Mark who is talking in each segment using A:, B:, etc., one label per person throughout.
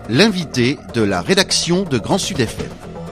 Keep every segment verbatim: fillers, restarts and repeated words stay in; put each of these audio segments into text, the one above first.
A: l'invité de la rédaction de Grand Sud F M.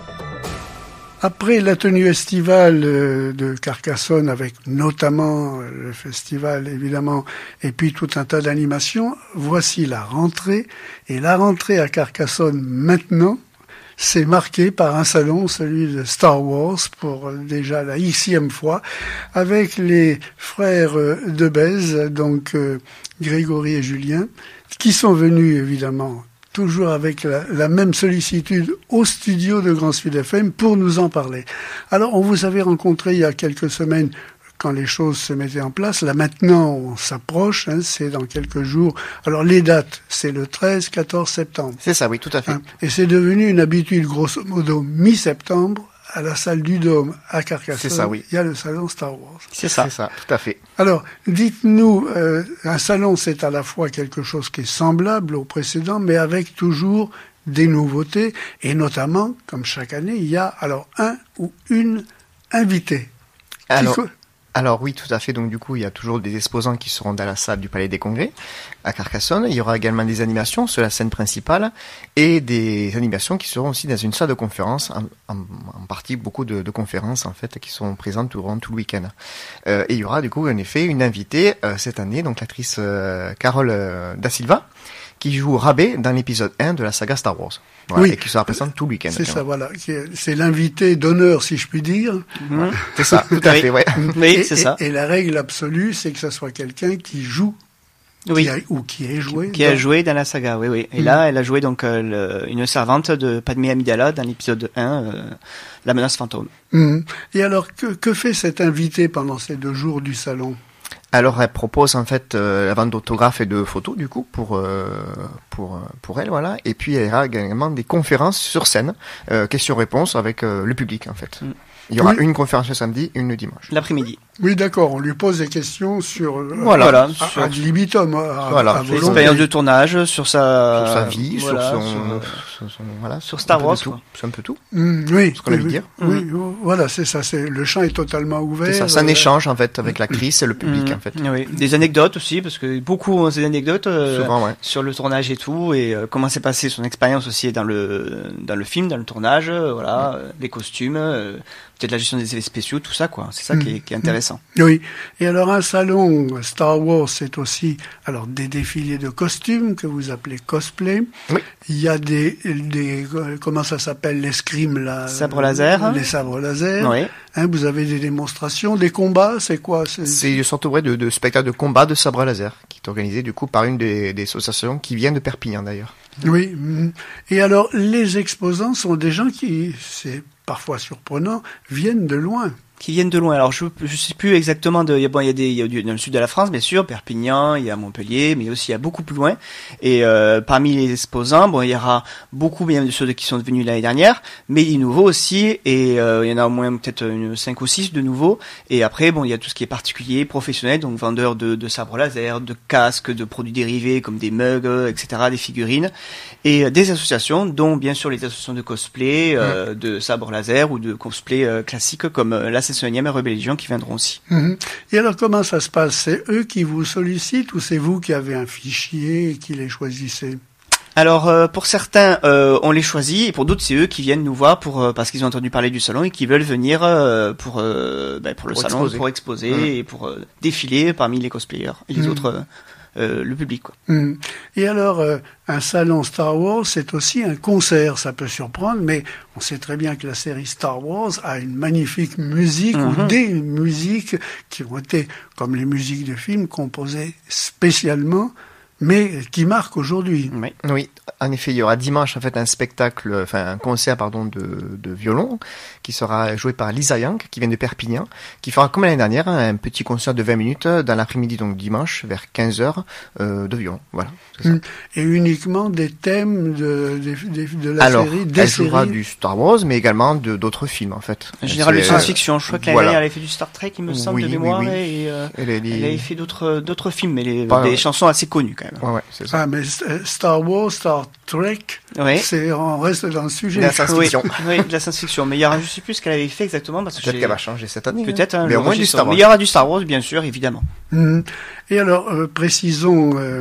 B: Après la tenue estivale de Carcassonne, avec notamment le festival évidemment, et puis tout un tas d'animations, voici la rentrée. Et la rentrée à Carcassonne maintenant, c'est marqué par un salon, celui de Star Wars, pour déjà la Xème fois, avec les frères de Bèze, donc euh, Grégory et Julien, qui sont venus évidemment toujours avec la, la même sollicitude au studio de Grand Sud F M pour nous en parler. Alors, on vous avait rencontré il y a quelques semaines quand les choses se mettaient en place. Là, maintenant, on s'approche, hein, c'est dans quelques jours. Alors, les dates, c'est le treize quatorze septembre.
C: C'est ça, oui, tout à fait.
B: Hein, et c'est devenu une habitude, grosso modo, mi-septembre, à la salle du Dôme à Carcassonne.
C: C'est ça, oui.
B: Il y a le salon Star Wars.
C: C'est ça. C'est ça, tout à fait.
B: Alors, dites-nous, euh, un salon, c'est à la fois quelque chose qui est semblable au précédent, mais avec toujours des nouveautés, et notamment, comme chaque année, il y a alors un ou une invitée.
C: Alors,
B: Qui...
C: alors oui, tout à fait. Donc du coup, il y a toujours des exposants qui seront dans la salle du Palais des Congrès à Carcassonne. Il y aura également des animations sur la scène principale et des animations qui seront aussi dans une salle de conférence, en, en, en partie beaucoup de, de conférences en fait qui sont présentes durant tout le week-end. Euh, et il y aura du coup en effet une invitée euh, cette année, donc l'actrice euh, Carole euh, Da Silva, qui joue Rabé dans l'épisode un de la saga Star Wars. Voilà,
B: oui.
C: Et qui sera présente tout le week-end.
B: C'est ça, voilà. C'est l'invité d'honneur, si je puis dire.
C: Mmh. C'est ça, tout à fait, ouais.
B: Oui,
D: et,
B: c'est
D: ça.
B: Et, et la règle absolue, c'est que ça soit quelqu'un qui joue,
D: oui.
B: qui a, ou qui ait joué.
D: Qui, qui dans... a joué dans la saga, oui, oui. Et mmh. là, elle a joué donc euh, le, une servante de Padmé Amidala dans l'épisode un, euh, La menace fantôme.
B: Mmh. Et alors, que, que fait cette invitée pendant ces deux jours du salon ?
C: Alors elle propose en fait euh, la vente d'autographes et de photos du coup pour euh, pour pour elle, voilà, et puis il y aura également des conférences sur scène, euh, questions-réponses avec euh, le public en fait. Mm. Il y aura oui. une conférence le samedi, une le dimanche.
D: L'après-midi.
B: Oui, d'accord. On lui pose des questions sur
D: voilà,
B: à,
D: voilà
B: sur ad libitum, à,
C: voilà,
B: à
D: l'expérience de tournage, sur sa
C: sur sa vie,
D: voilà,
C: sur son,
D: sur,
C: sur son voilà,
D: sur Star Wars,
C: tout. C'est un peu tout.
B: Mmh, oui,
C: ce qu'on a
B: oui,
C: envie de dire.
B: Oui, mmh. voilà, c'est ça. C'est le champ est totalement ouvert.
C: C'est ça. C'est un euh... échange en fait avec l'actrice et le public mmh. en fait.
D: Oui. Des anecdotes aussi, parce que beaucoup ont des anecdotes euh,
C: Souvent, ouais.
D: sur le tournage et tout, et euh, comment s'est passé son expérience aussi dans le dans le film, dans le tournage, euh, voilà, mmh. les costumes. Euh, peut-être la gestion des effets spéciaux, tout ça, quoi. C'est ça mmh. qui, est, qui est intéressant.
B: Oui. Et alors, un salon Star Wars, c'est aussi, alors, des défilés de costumes que vous appelez cosplay.
C: Oui.
B: Il y a des, des, comment ça s'appelle, l'escrime, là?
D: Sabre laser.
B: Les sabres laser.
D: Oui.
B: Hein, vous avez des démonstrations, des combats, c'est quoi?
C: C'est une sorte de, de spectacle de combat de sabre laser, qui est organisé, du coup, par une des, des associations qui vient de Perpignan, d'ailleurs.
B: Oui. Et alors, les exposants sont des gens qui, c'est parfois surprenant, viennent de loin.
D: Qui viennent de loin. Alors je je sais plus exactement de il y a bon il y a des il y a du, dans le sud de la France bien sûr, Perpignan, il y a Montpellier, mais aussi il y a beaucoup plus loin. Et euh, parmi les exposants, bon il y aura beaucoup bien de ceux qui sont venus l'année dernière, mais des nouveaux aussi, et euh, il y en a au moins peut-être une cinq ou six de nouveaux. Et après bon il y a tout ce qui est particulier, professionnel, donc vendeurs de de sabres laser, de casques, de produits dérivés comme des mugs, et cetera, des figurines, et euh, des associations, dont bien sûr les associations de cosplay, euh, mmh. de sabres laser ou de cosplay euh, classique comme euh, la Unième et Rebelle Légion qui viendront aussi.
B: Mmh. Et alors comment ça se passe? C'est eux qui vous sollicitent ou c'est vous qui avez un fichier et qui les choisissez?
D: Alors euh, pour certains euh, on les choisit et pour d'autres c'est eux qui viennent nous voir pour euh, parce qu'ils ont entendu parler du salon et qui veulent venir euh, pour euh, ben, pour le pour salon exposer. pour exposer mmh. et pour euh, défiler parmi les cosplayers et les mmh. autres euh, Euh, le public, quoi.
B: Mmh. Et alors, euh, un salon Star Wars, c'est aussi un concert. Ça peut surprendre, mais on sait très bien que la série Star Wars a une magnifique musique mmh. ou des musiques qui ont été, comme les musiques de films, composées spécialement, mais qui marquent aujourd'hui.
C: Oui. oui, en effet, il y aura dimanche en fait un spectacle, enfin un concert pardon de, de violon qui sera joué par Lisa Young, qui vient de Perpignan, qui fera comme l'année dernière un petit concert de vingt minutes dans l'après-midi, donc dimanche vers quinze heures euh, de violon. Voilà. C'est ça.
B: Et uniquement des thèmes de, de, de, de la
C: Alors,
B: série. Des
C: elle jouera
B: séries.
C: du Star Wars, mais également de d'autres films en fait.
D: En général, de science-fiction. Je crois que l'année
C: voilà.
D: dernière, elle avait fait du Star Trek, il me semble,
C: oui,
D: de mémoire,
C: oui, oui.
D: et euh,
C: elle, elle,
D: elle avait fait d'autres d'autres films, mais les,
C: Pas,
D: des
C: ouais.
D: chansons assez connues quand même.
C: Ouais, ouais, c'est ça.
B: Ah, mais Star Wars, Star Trek,
D: oui.
B: c'est, on reste dans le sujet.
C: La science-fiction.
D: Oui, oui, de la science-fiction. Mais il y aura, je sais plus ce qu'elle avait fait exactement, parce que
C: peut-être qu'elle va changer cette année.
D: Peut-être, hein,
C: mais au moins du Star Wars.
D: Mais il y aura du Star Wars, bien sûr, évidemment.
B: Mmh. Et alors, euh, précisons euh,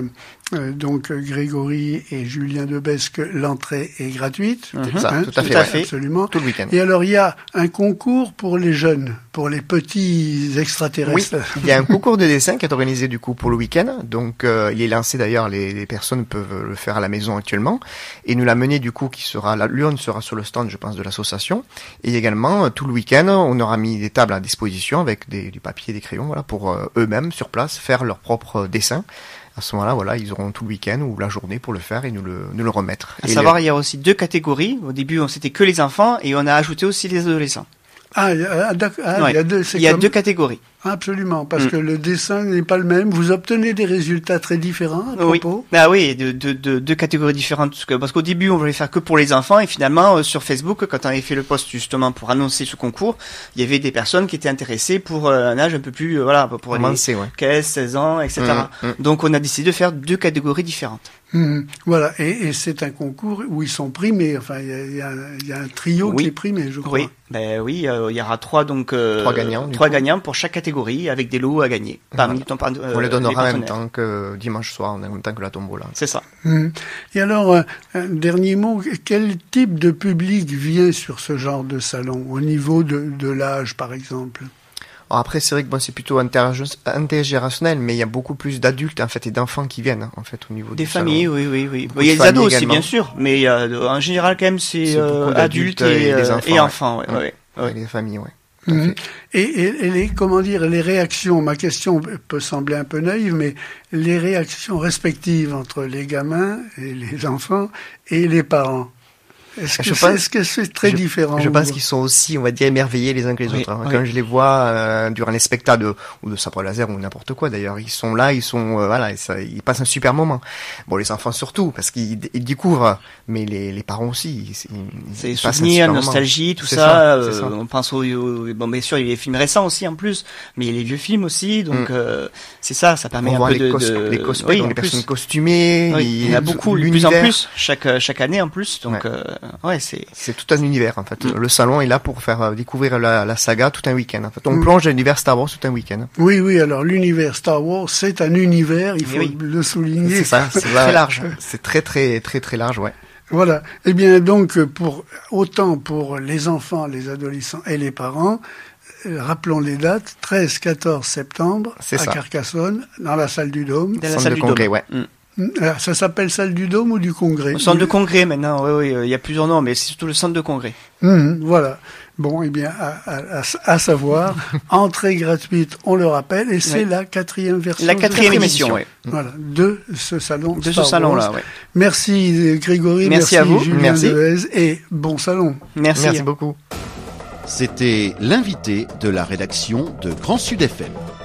B: euh, donc Grégory et Julien Debesque, l'entrée est gratuite.
C: Mmh, ça,
B: hein,
C: tout à fait,
D: tout à
C: ouais.
D: fait.
B: Absolument.
C: Tout le week-end.
B: Et alors, il y a un concours pour les jeunes, pour les petits
C: Oui,
B: extraterrestres.
C: il y a un concours de dessin qui est organisé du coup pour le week-end. Donc euh, il est lancé d'ailleurs, les, les personnes peuvent le faire à la maison actuellement. Et nous l'a mené du coup qui sera, la Lyon sera sur le stand, je pense, de l'association. Et également tout le week-end, on aura mis des tables à disposition avec des, du papier, des crayons, voilà, pour euh, eux-mêmes sur place faire leurs propres dessins. À ce moment-là, voilà, ils auront tout le week-end ou la journée pour le faire et nous le, nous le remettre.
D: À
C: et
D: savoir,
C: les...
D: il y a aussi deux catégories. Au début, on c'était que les enfants et on a ajouté aussi les adolescents.
B: Ah, il y a, ah, d'accord. Ah,
D: Ouais.
B: il y a deux, c'est
D: Il y a
B: comme-
D: deux catégories.
B: Absolument, parce
D: Mm.
B: que le dessin n'est pas le même. Vous obtenez des résultats très différents à
D: Oui.
B: propos.
D: Ah oui, de, de, de, deux catégories différentes. Parce que- Parce qu'au début, on voulait faire que pour les enfants, et finalement, euh, sur Facebook, quand on avait fait le post justement pour annoncer ce concours, il y avait des personnes qui étaient intéressées pour euh, un âge un peu plus, euh, voilà, pour les
C: Commencer, ouais.
D: quinze, seize ans, et cetera.
C: Mm, mm.
D: Donc, on a décidé de faire deux catégories différentes.
B: Mhm. Voilà, et, et c'est un concours où ils sont primés. Enfin, il y a, il y a, il y a un trio
D: Oui.
B: qui est primé, je crois.
D: Oui, ben oui, euh, il y aura trois donc euh,
C: Trois gagnants, du
D: trois
C: coup.
D: gagnants pour chaque catégorie avec des lots à gagner. Parmi ton par- euh,
C: On les donnera en même
D: partenaires.
C: temps que dimanche soir, en même temps que la tombola.
D: C'est ça.
B: Mhm. Et alors, euh, un dernier mot, quel type de public vient sur ce genre de salon, au niveau de, de l'âge, par exemple?
C: Alors après, c'est vrai que bon, c'est plutôt intergé- intergérationnel, mais il y a beaucoup plus d'adultes en fait et d'enfants qui viennent en fait au niveau
D: Des
C: du
D: familles,
C: salon.
D: oui, oui, oui.
C: Beaucoup
D: Il y a
C: de
D: des ados
C: familles
D: aussi,
C: également.
D: bien sûr, mais il y a, en général, quand même, c'est
C: C'est
D: euh,
C: beaucoup
D: adultes
C: d'adultes
D: et,
C: et des
D: euh,
C: enfants,
D: et
C: ouais.
D: enfants. Ouais,
C: Mm.
D: ouais, ouais.
C: Ouais, les familles, ouais. Tout à
B: Mhm.
C: fait.
B: Et, et, et les, comment dire, les réactions, ma question peut sembler un peu naïve, mais les réactions respectives entre les gamins et les enfants et les parents. Est-ce que
C: Je
B: c'est
C: pense-
B: est-ce que c'est très
C: je-
B: différent?
C: Je
B: ou-
C: pense qu'ils sont aussi, on va dire, émerveillés les uns que les
D: Oui,
C: autres. hein.
D: oui.
C: Quand je les vois euh, durant les spectacles de, ou de sabre laser ou n'importe quoi d'ailleurs, ils sont là, ils sont, euh, voilà, et ça, ils passent un super moment. Bon, les enfants surtout, parce qu'ils ils découvrent, mais les, les parents aussi. Ils, ils-
D: C'est
C: ils passent un
D: souvenirs,
C: super moment.
D: nostalgie, tout
C: C'est
D: ça.
C: ça,
D: euh,
C: c'est ça.
D: on pense au, au- bon, bien sûr, il y a les films récents aussi en plus, mais il y a les vieux films aussi, donc
C: Mm.
D: euh, c'est ça, ça permet
C: On
D: un
C: voit
D: peu
C: les,
D: de,
C: cos-
D: de...
C: les cosplays,
D: oui,
C: donc
D: en
C: les
D: plus.
C: personnes costumées.
D: Oui, il y en a
C: ils-
D: beaucoup, de plus en
C: l'univers.
D: plus, chaque chaque année en plus, donc
C: Ouais.
D: euh, ouais, c'est
C: C'est tout un univers en fait.
D: Mm.
C: Le salon est là pour faire euh, découvrir la, la saga tout un week-end. En fait, on
B: Mm.
C: plonge dans l'univers Star Wars tout un week-end.
B: Oui, oui, alors l'univers Star Wars, c'est un univers, il faut
D: Oui.
B: le souligner.
C: C'est ça, c'est
D: très large.
C: C'est très très très très large, ouais.
B: Voilà. Eh bien, donc, pour autant pour les enfants, les adolescents et les parents, euh, rappelons les dates, treize quatorze septembre,
C: C'est
B: à
C: ça.
B: Carcassonne, dans la salle du Dôme.
D: dans la
C: Centre
D: salle
C: de
D: du
C: congrès,
D: Dôme.
C: ouais.
D: Mm.
B: Ah, ça s'appelle salle du Dôme ou du Congrès?
D: Au centre de congrès maintenant, oui, oui, euh, il y a plusieurs noms, mais c'est surtout le centre de congrès.
B: Mhm, voilà. Bon, eh bien, à, à- à- à savoir, entrée gratuite, on le rappelle, et c'est
D: Oui.
B: la quatrième version.
D: La
B: de-
D: quatrième émission, oui.
B: Voilà, de ce salon.
D: De ce
B: Star
D: salon-là,
B: Wars.
D: ouais.
B: Merci Grégory,
D: Merci
B: merci,
D: à vous.
B: Julien
C: Merci.
B: Dehaze, et bon salon.
D: Merci.
C: Merci beaucoup.
A: C'était l'invité de la rédaction de Grand Sud F M.